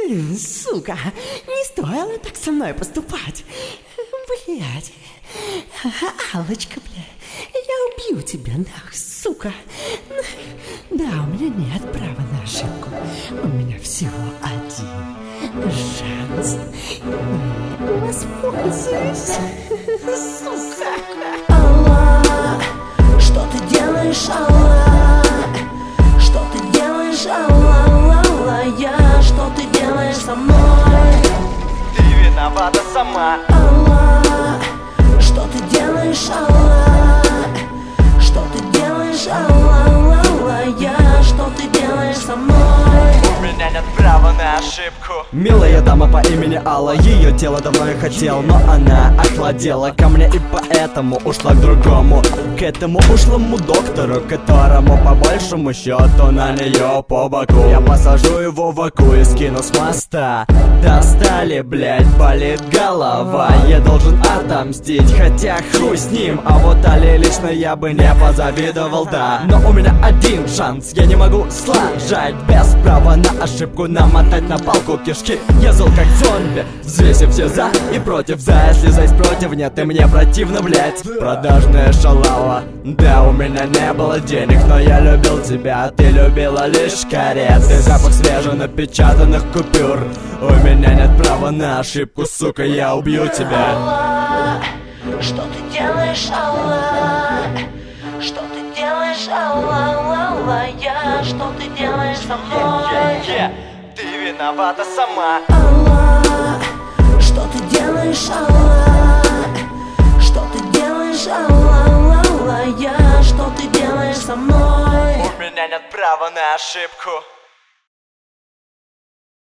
Сука, не стоило так со мной поступать. Блядь. Аллочка, блядь, я убью тебя, нах, сука. Да, у меня нет права на ошибку. У меня всего один шанс. Воспользуйся, сука. Алла, что ты делаешь, Алла? Что ты делаешь, Алла, Алла, я? Что ты делаешь со мной? Ты виновата сама. Алла, что ты делаешь, Алла? Что ты делаешь, Алла, Алла, я? Что ты делаешь со мной? У меня нет права на ошибку. Милая дама по имени Алла, ее тело давно я хотел, но она охладела ко мне и поэтому ушла к другому. К этому ушлому доктору, которому по большему счету на нее по боку. Я посажу его в Аку и скину с моста. Достали, блять, болит голова. Я должен отомстить, хотя хуй с ним. А вот Али лично я бы не позавидовал, да. Но у меня один шанс, я не могу сложать без права на ошибку, намотать на палку кишки. Я зол как зомби, взвесив все за и против. За, если зайсть против, нет, ты мне противно, блять. Продажная шалава, да, у меня не было денег, но я любил тебя, а ты любила лишь карет. Ты запах свеженапечатанных купюр. У меня нет права на ошибку, сука, я убью тебя. Алла, что ты делаешь, Алла? Что ты делаешь, Алла, Алла, я? Что ты делаешь со мной? Ты виновата сама. Алла, что ты делаешь, Алла? Что ты делаешь, Алла, Алла, я? Что ты делаешь со мной? У меня нет права на ошибку.